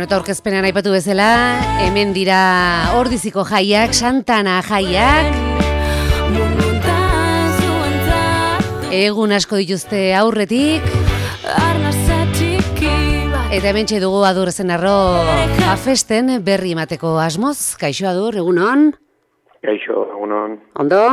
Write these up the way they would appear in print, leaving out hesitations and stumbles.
Bueno, eta aurkezpenean aipatu bezala, hemen dira Ordiziko jaiak, Santana jaiak. Egun asko dituzte aurretik. Eta hemen dugu Adur Zenarro afesten berri emateko asmoz. Kaixo Adur, egunon? Kaixo, egunon. Ondo?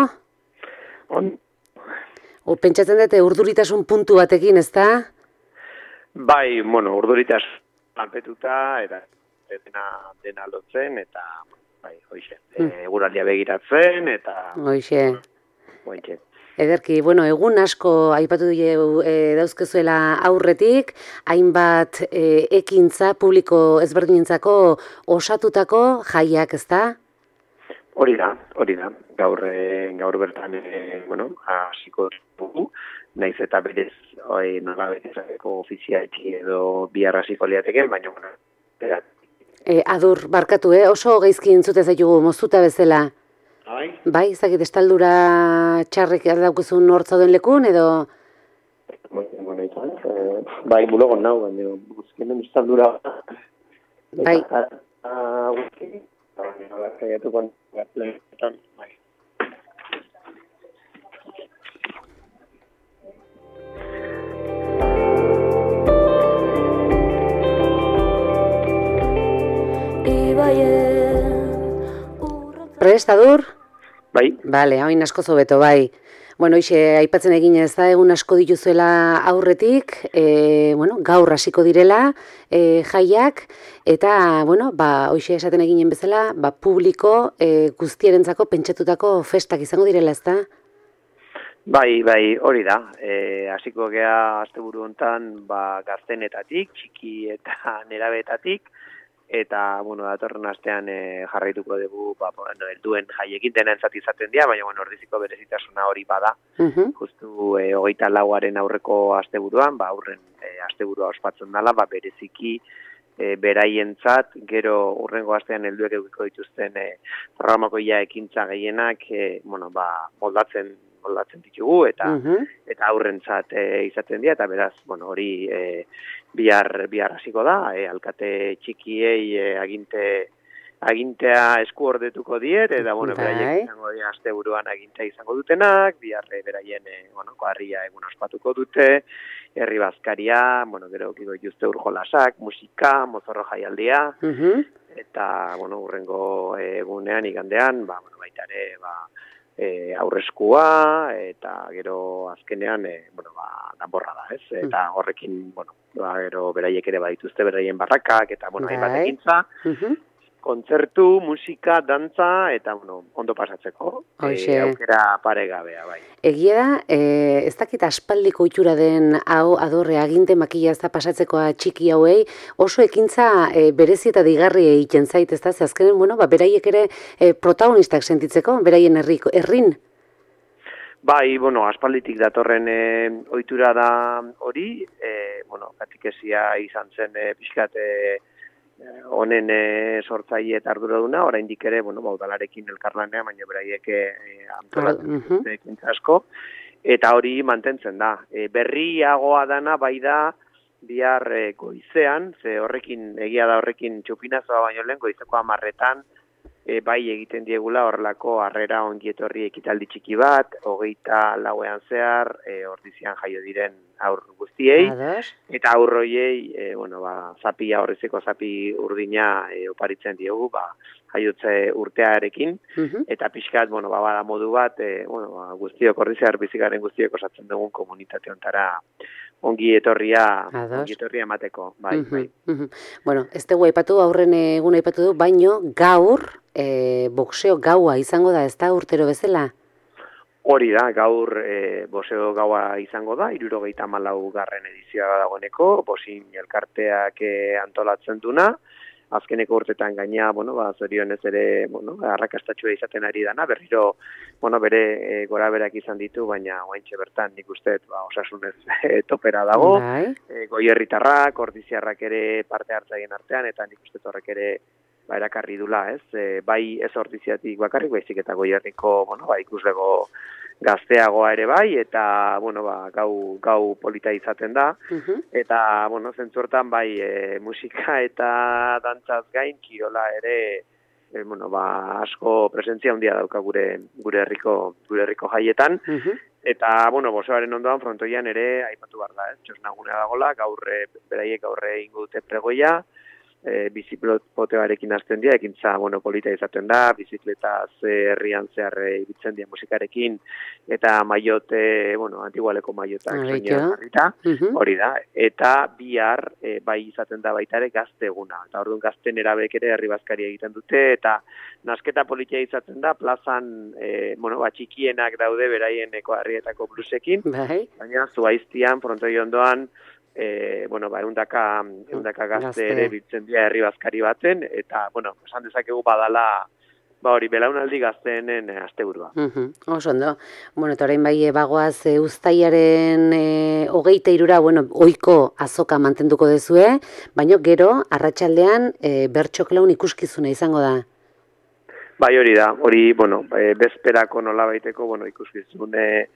Pentsatzen dute urduritasun puntu batekin, ezta? Bai, urduritas alpetuta, eta dena lotzen, eta bai, hoixe. Eguraldia begiratzen, eta... Hoixe. Hoixe. Ederki, egun asko aipatu dauzkezuela aurretik, hainbat ekintza publiko ezberdinentzako osatutako jaiak, ezta? Hori da. Gaur bertan, hasiko dugu, naiz eta berez, nola berezako ofizialki edo bihar hasiko liateke, baina, berat. Adur, barkatu, oso gaizki entzute zaitugu moztuta bezala. Bai, ezakit, estaldura txarrik daukuzun hortzauden lekun, edo? Bai, bulogon nau, baina, guzkenen estaldura... Bai. Prest, Adur? Bai. Bale, hain asko zobeto, bai. Aipatzen egin ez da, egun asko dituzuela aurretik, gaur hasiko direla jaiak, eta, hoxe esaten eginen bezala, publiko guztierentzako pentsatutako festak izango direla, ez da? Bai, hori da. Hasiko gea asteburu hontan, gaztenetatik, txiki eta nerabetatik, eta, datorren astean jarraituko dugu, helduen jaiekin dena entzat izaten dira, baina, Ordiziko berezitasuna hori bada. Justu 24aren aurreko asteburuan, aurren asteburua ospatzen dela, bereziki beraientzat, gero urrengo astean helduek edukiko dituzten programako ekintza gehienak, moldatzen ditugu, eta aurrentzat izaten dira, eta beraz, hori bihar hasiko da, alkate txikiei agintea esku ordetuko diet, eta, beraiek izango dira asteburuan agintea izango dutenak, bihar beraien, koarria egun ospatuko dute, herri bazkaria, gero kiko dituzte urjolasak, musika, mozorro jaialdia, eta, urrengo egunean, igandean, baita ere, aurreskua, eta gero azkenean, danborra da, ez? Eta horrekin, gero beraiek ere badituzte beraien barrakak, eta, hainbat ekintza, kontzertu, musika, dantza, eta, ondo pasatzeko, aukera paregabea, bai. Egia da, ez dakit aspaldiko itxura den hau adorre aginte makila ez da pasatzekoa txiki hauei, oso ekintza berezi eta digarri egiten zait, ez da, ze azkenen, beraiek ere protagonistak sentitzeko, beraien herrin. Bai, aspalditik datorren ohitura da hori, katikesia izan zen pixkat honen sortzaile eta arduraduna, oraindik ere, udalarekin elkarlanean, baina beraiek antolatzen ekintza asko, eta hori mantentzen da. Berriagoa dana bai da bihar goizean, ze egia da horrekin txupinazoa baino lehen, goizeko 10:00 bai egiten diegula horrelako harrera ongietorri ekitaldi txiki bat, 24ean zehar, Ordizian jaio diren aur guztiei, eta aur horiei, zapia horrezeko zapi urdina oparitzen diogu, jaiotze urtearekin, eta pixkat, bada modu bat, guztiok Ordiziar bizigaren guztiok osatzen dugun komunitate ontara ongi etorria emateko, bai. Ez dugu aipatu, aurren egun aipatu du, baino gaur boxeo gaua izango da, ez da urtero bezala? Hori da, gaur boxeo gaua izango da, 74. edizioa dagoeneko, boxin elkarteak antolatzen duna, azkeneko urtetan gaina, zorionez ere, arrakastatxua izaten ari dana, berriro, bere gora berak izan ditu, baina oaintxe bertan nik uste, osasunez topera dago, goierritarrak, ordiziarrak ere parte hartzaien artean, eta nik uste horrek ere, erakarri dula, ez? Bai ez Ordiziatik bakarrik, baizik eta Goierriko, ikuslego gazteagoa ere bai, eta, gau polita izaten da, eta, zentzu hortan bai, musika eta dantzaz gain, kirola ere, asko presentzia handia dauka gure herriko jaietan, eta, bosoaren ondoan frontoian ere aipatu behar da, txosnagune dagola, beraiek gaurre ingo dute pregoia, biziklopotearekin hasten dira, ekintza polita izaten da, bizikletaz herrian zehar ibitzen dira musikarekin, eta maiote, antigualeko maiotak soinean jarrita, hori da, eta bihar bai izaten da baita ere gazte eguna, eta orduan gazten erabek ere herri bazkari egiten dute, eta nasketa politia izaten da, plazan, txikienak daude beraien herrietako blusekin, baina zuaiztian, frontoi ondoan, eundaka gazte ere biltzen dira herri bazkari baten, eta, esan dezakegu badala, hori, belaunaldi gazteenen asteburua. Oso ondo. Eta orain bai, bagoaz, uztailaren 23, ohiko azoka mantenduko dezue, baina gero, arratsaldean bertso klaun ikuskizuna izango da. Bai, hori da, hori, bezperako nolabaiteko, ikuskizun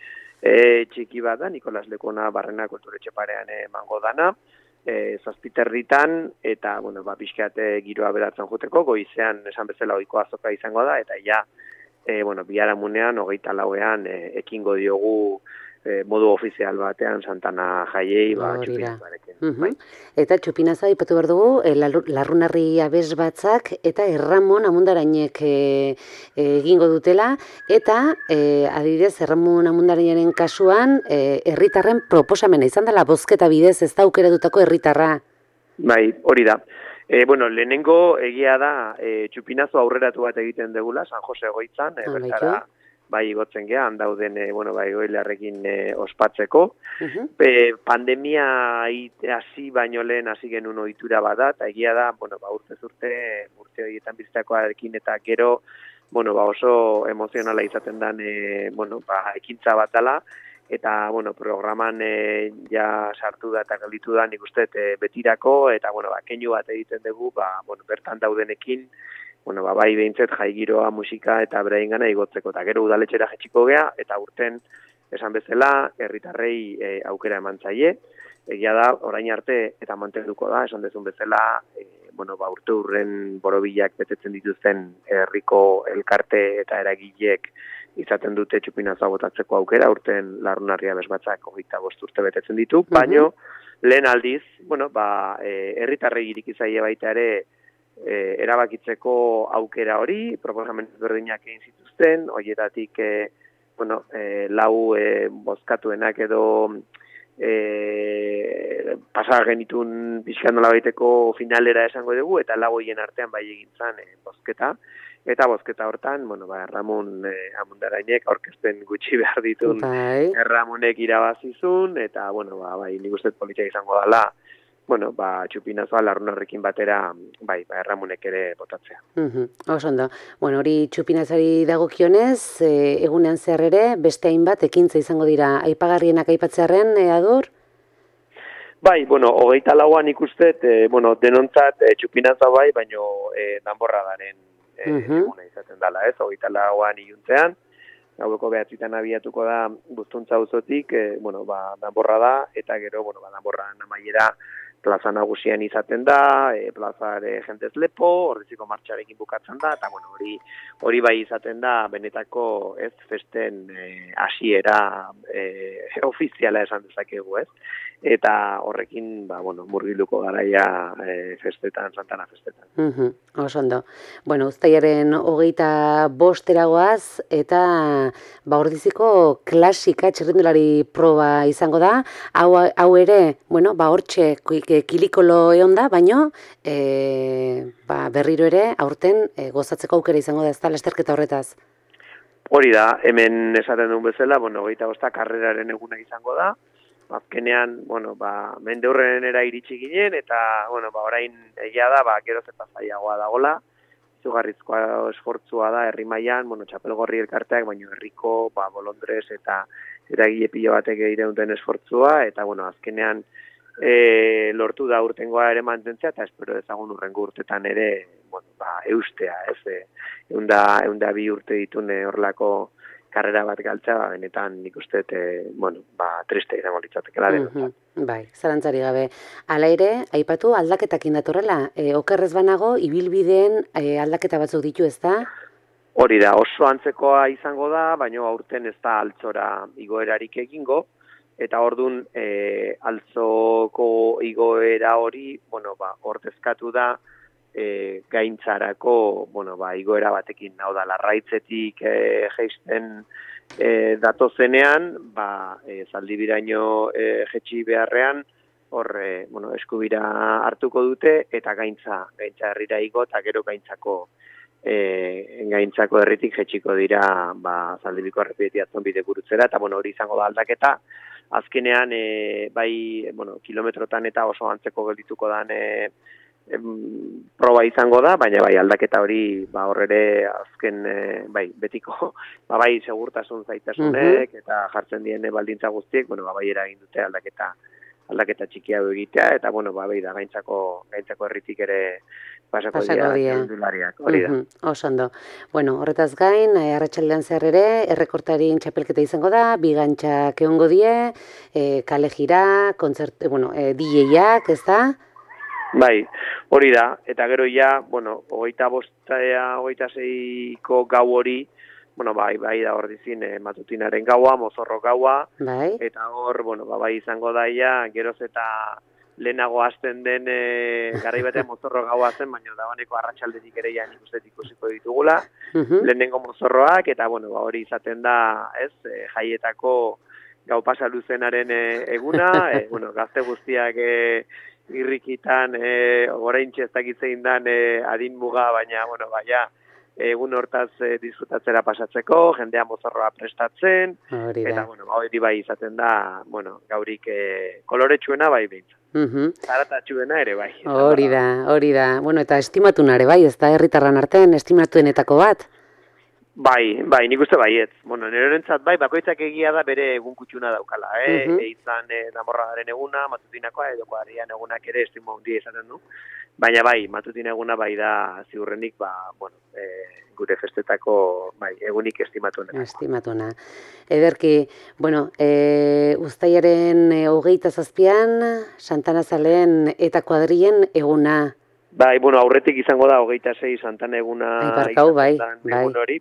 txiki bat da, Nikolas Lekona Barrena Kulturetxe parean emango dana, zazpiterritan, eta, pixkat giroa beratzen juteko, goizean esan bezala ohiko azoka izango da, eta biharamunean, 24ean, ekingo diogu modu ofizial batean Santana jaiei, txupinazarekin. Eta txupinaza ipatu behar dugu, Larrunarri abes batzak eta Erramon Amundarainek egingo dutela, eta adibidez Erramon Amundarainaren kasuan herritarren proposamena izan dela bozketa bidez ez da aukeratutako herritarra. Bai, hori da. Lehenengo egia da txupinazo aurreratu bat egiten degula, San Jose Egoitzan, bertara bai igotzen geha, handauden, egoilarrekin ospatzeko. Pandemia hasi baino lehen hasi genuen ohitura bada, eta egia da, urte horietan bizitakoarekin eta gero, oso emozionala izaten den, ekintza bat dela, eta, programan ja sartu da eta gelditu da, nik uste, betirako, eta, keinu bat egiten dugu, bertan daudenekin, bai behintzet jaigiroa, musika eta beraien gana igotzeko, eta gero udaletxera jetxiko gea, eta urten esan bezala, herritarrei aukera eman zaie, egia da, orain arte, eta mantenduko da, esan dezun bezala, urte urren borobilak betetzen dituzten herriko elkarte eta eragileek izaten dute txupinazoa botatzeko aukera, urten Larrunarria bezbatzak 25 urte betetzen ditu, baino lehen aldiz, herritarrei iriki zaie baita ere, erabakitzeko aukera hori, proposamen berdinak egin zituzten, horietatik, lau bozkatuenak edo pasar genitun pixkan nola baiteko finalera esango dugu, eta lau horien artean bai egin zan bozketa, eta bozketa hortan, Ramon Amundarainek aurkezpen gutxi behar ditun Ramonek irabazizun, eta, bai, nik uste politia izango dela, txupinazoa Larrunarrekin batera, Ramonek ere botatzea. Oso ondo. Hori txupinazari dagokionez, egunean zehar ere, beste hainbat ekintza izango dira, aipagarrienak aipatzearen, Adur? Bai, 24an ikustet, denontzat txupinaza bai, baino danborradaren eguna izaten dela, ez? 24an iluntzean, gaueko 9 abiatuko da Bustuntza auzotik, danborrada, eta gero, danborradan amaiera plaza nagusian izaten da, plazare jentez lepo, Ordiziko martxarekin bukatzen da, eta hori bai izaten da, benetako ez festen hasiera ofiziala esan dezakegu, ez? Eta horrekin, murgilduko garaia festetan, Santana festetan. Oso ondo. Uztailaren 25 goaz, eta Ordiziko klasika txirrindulari proba izango da, hau ere, hortxe kilikolo egon da, baino berriro ere aurten gozatzeko aukera izango da, ez da, lasterketa horretaz. Hori da, hemen esaten duen bezala, 25 karreraren eguna izango da, azkenean, mende horrenera iritsi ginen, eta, orain egia da, geroz eta zailagoa dagola, izugarrizkoa esfortzua da, herri mailan, txapelgorri elkarteak, baino herriko, bolondrez eta eragile pilo batek egiten esfortzua, eta, azkenean, lortu da urtengoa ere mantentzea, eta espero dezagun urrengo urtetan ere bueno, eustea, ez, eunda bi urte ditun horrelako karrera bat galtza, benetan nik uste, triste izango litzatekela denontzat. Bai, zalantzari gabe. Hala ere, aipatu aldaketak indatorrela, okerrez banago, ibilbideen aldaketa batzuk ditu, ez da? Hori da, oso antzekoa izango da, baina aurten ez da altzora igoerarik egingo, eta ordun altzoko igoera hori, ordezkatu da, gaintzarako, igoera batekin, hau da, larraitzetik jeisten datozenean, zaldibiraino jetxi beharrean, hor, eskubira hartuko dute, eta gaintza herrira igo, eta gero gaintzako herritik jetxiko dira, zaldibiko errepidetiatzen bide gurutzera, eta hori izango da aldaketa, azkenean, kilometrotan eta oso antzeko geldituko dan proba izango da, baina aldaketa hori horrere azken betiko segurtasun zaitasunek eta jartzen dien baldintza guztiek, eragin dute aldaketa txiki hau egitea, eta da gaintzako herritik ere pasako dira undulariak, hori da. Oso ondo. Horretaz gain, arratsaldean zehar ere, errekortarien txapelketa izango da, bigantxak egongo die, kale jira, DJ-ak, ez da? Bai, hori da, eta gero ja, 25-26ko gau hori, bai da hor dizin matutinaren gaua, mozorro gaua, eta hor, bai izango daia, geroz eta lehenago hasten den garaibatean mozorro gaua zen, baina dagoeneko arratsaldetik ere ja nik uste ikusiko ditugula, lehenengo mozorroak, eta hori izaten da, jaietako gau pasa luzenaren eguna, gazte guztiak irrikitan, oraintxe ez dakitzein dan adin muga, baina, egun hortaz disfrutatzera pasatzeko, jendea mozorroa prestatzen, eta, hori bai izaten da, gaurik koloretsuena bai behintzen. Zaratatxuena ere bai. Hori da. Eta estimatunare bai, ez da herritarran artean, estimatuenetako bat? Bai, nik uste baiet. Nirerentzat bai, bakoitzak egia da bere egun kutsuna daukala, izan Namorradaren eguna, matutinakoa, edo kuadrian egunak ere estimo handia izaten du. Baina bai, matutin eguna bai da ziurrenik, gure festetako egunik estimatuena. Estimatuena. Ederki, uztailaren 27an, Santanazalen eta kuadrien eguna. Bai, aurretik izango da 26 Santana eguna egun hori,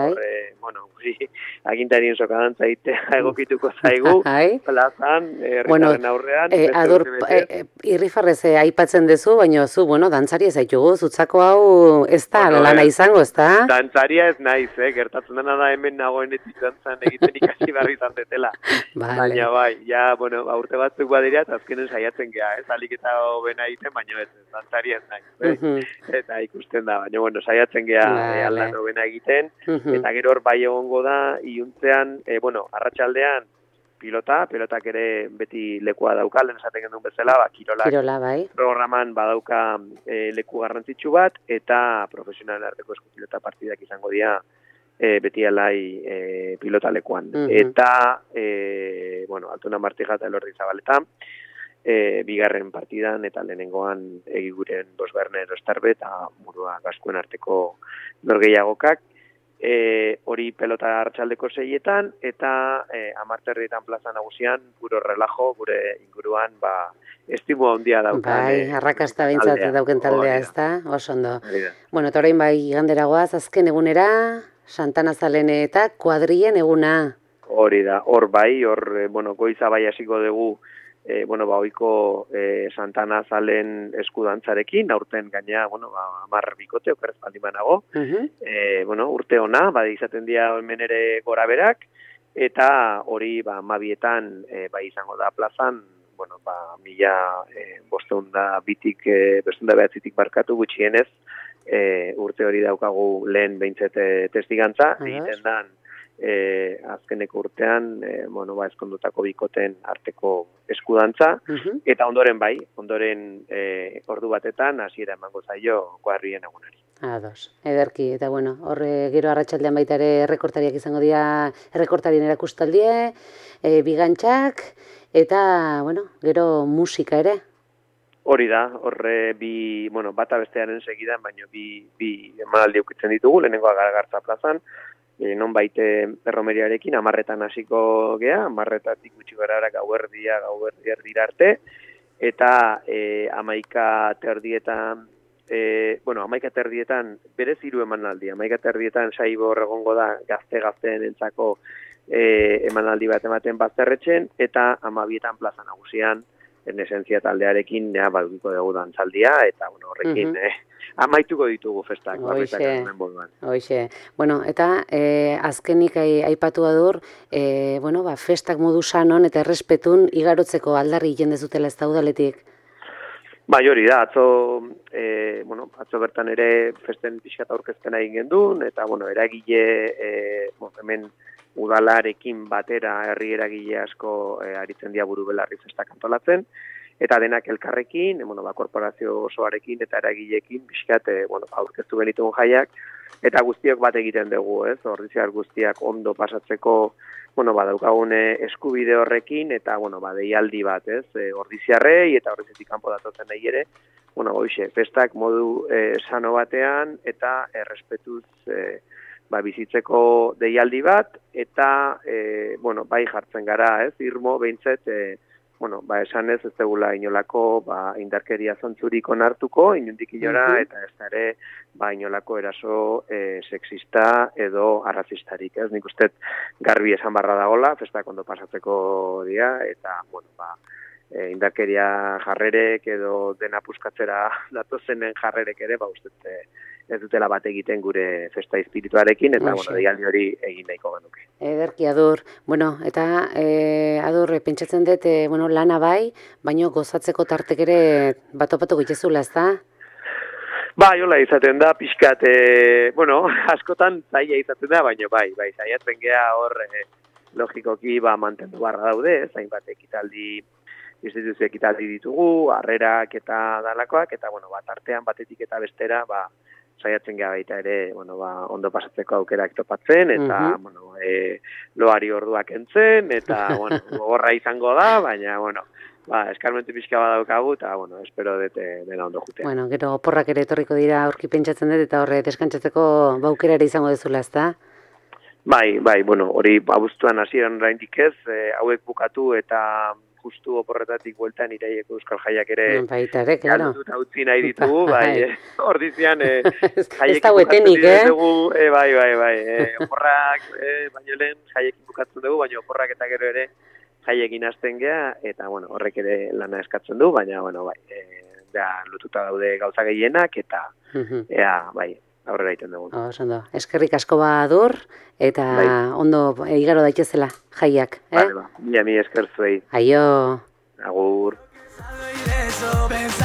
agintarien sokadantza egokituko zaigu, plazan, herritaren aurrean. Irrifarrez aipatzen dezu, baina zu, dantzari ez aitugu, zutzako hau ez da, lana izango, ez da? Dantzaria ez naiz, gertatzen dena da hemen nagoenetik dantzan egiten ikasi barri zantetela. Baina bai, urte batzuk badira, eta azkenen saiatzen geha, alik eta hobena egiten, baina ez, dantzaria ez naiz. Eta ikusten da, baina saiatzen geha aldan hobena egiten, eta gero hor bai egongo da, iuntzean, arratsaldean pilotak ere beti lekua dauka, lehen esaten gendun bezala, Kirola, bai. Programan badauka leku garrantzitsu bat, eta profesionalen arteko eskupilota partidak izango dira beti alai pilota lekuan. Eta, Altuna Martija eta Elordi Zabaletan, bigarren partidan eta lehenengoan egiguren Bosberne Erostarbe eta Murua Gaskuen arteko norgehiagokak. Hori pelota arratsaldeko 6etan eta 10:30 plaza nagusian gure relajo, gure inguruan estimu handia daukan. Bai, arrakasta behintzat dauken taldea, ez da? Oso ondo. Eta orain bai iganderagoaz, azken egunera, Santanazalen eta kuadrien eguna. Hori da, hor goiza bai hasiko dugu, oiko Santanazalen eskudantzarekin, aurten gaina, 10 bikote, okerrez baldin banago. Urte ona, izaten dira hemen ere gora berak, eta hori 12etan izango da plazan, 1500 barkatu gutxienez, urte hori daukagu lehen behintzet testigantza, egiten dan, azkeneko urtean, ezkondutako bikoten arteko eskudantza, eta ondoren ordu batetan hasiera emango zaio kuadrien egunari. Ados, ederki, eta horre gero arratsaldean baita ere errekortariak izango dira, errekortarien erakustaldie, bigantxak, eta, gero musika ere. Hori da, horre bata bestearen segidan, baina bi emanaldi ukitzen ditugu, lehenengoa Garagartza plazan, nonbait erromeriarekin 10:00 hasiko gea, 10:00 gutxi gara gauerdi erdira arte, eta 11:30 11:30 berez 3 emanaldi, 11:30 saibor egongo da gazte-gazteenentzako emanaldi bat ematen bazterretxen, eta 12:00 plaza nagusian, en esentzia taldearekin badukiko dugu dantzaldia, eta horrekin amaituko ditugu festak. Hoxe. Bueno, eta azkenik aipatu adur, festak modu sanon eta errespetun igarotzeko aldarri jendezutela ez da udaletik. Bai, hori da, atzo bertan ere festen pixkat aurkezten egin gendun, eta eragile hemen udalarekin batera herri eragile asko aritzen dia buru belarri festak antolatzen, eta denak elkarrekin, korporazio osoarekin eta eragileekin pixkat aurkeztu genituen jaiak, eta guztiok bat egiten dugu, ordiziar guztiak ondo pasatzeko, daukagun eskubide horrekin, eta deialdi bat, ordiziarrei eta ordiziatik kanpo datotzen nahi ere, festak modu sano batean eta errespetuz bizitzeko deialdi bat, eta bai jartzen gara, irmo behintzet, esan ez degula inolako indarkeria zontzurik onartuko, inundik inora, eta ez ere inolako eraso sexista edo arrazistarik. Nik uste garbi esan barra dagola, festak ondo pasatzeko dira, eta indarkeria jarrerek edo dena puskatzera datozenen jarrerek ere, uste ez dutela bat egiten gure festa espirituarekin, eta deialdi hori egin nahiko genuke. Ederki adur. Eta adur, pentsatzen dut, lana bai, baino gozatzeko tartek ere bat-opatu gitezula, ez da? Bai, hola izaten da, pixkat, askotan zaila izaten da, baina bai, saiatzen gea hor logikoki mantendu barra daude, zainbat instituzio ekitaldi ditugu, harrerak eta dalakoak, eta artean batetik eta bestera, saiatzen gara baita ere, ondo pasatzeko aukerak topatzen, eta, loari orduak entzen, eta, gogorra izango da, baina, eskarmentu pixka badaukagu, eta, espero dute dena ondo jutea. Gero, oporrak ere etorriko dira aurki pentsatzen dut, eta horre deskantzatzeko baukera ere izango dezula, ez da? Bai, hori abuztuan hasieran oraindik ez, hauek bukatu eta justu oporretatik bueltan iraieko euskal jaiak ere galduta utzi nahi ditugu, ordizian jaiekin bukatzen dugu, oporrak baino lehen jaiekin bukatzen dugu, baina oporrak eta gero ere jaiekin hasten gea, eta horrek ere lana eskatzen du, baina lotuta daude gauza gehienak, eta aurrera egiten dugu. Eskerrik asko badur, eta ondo igaro daitezela jaiak. Mi esker zuei. Aio. Agur.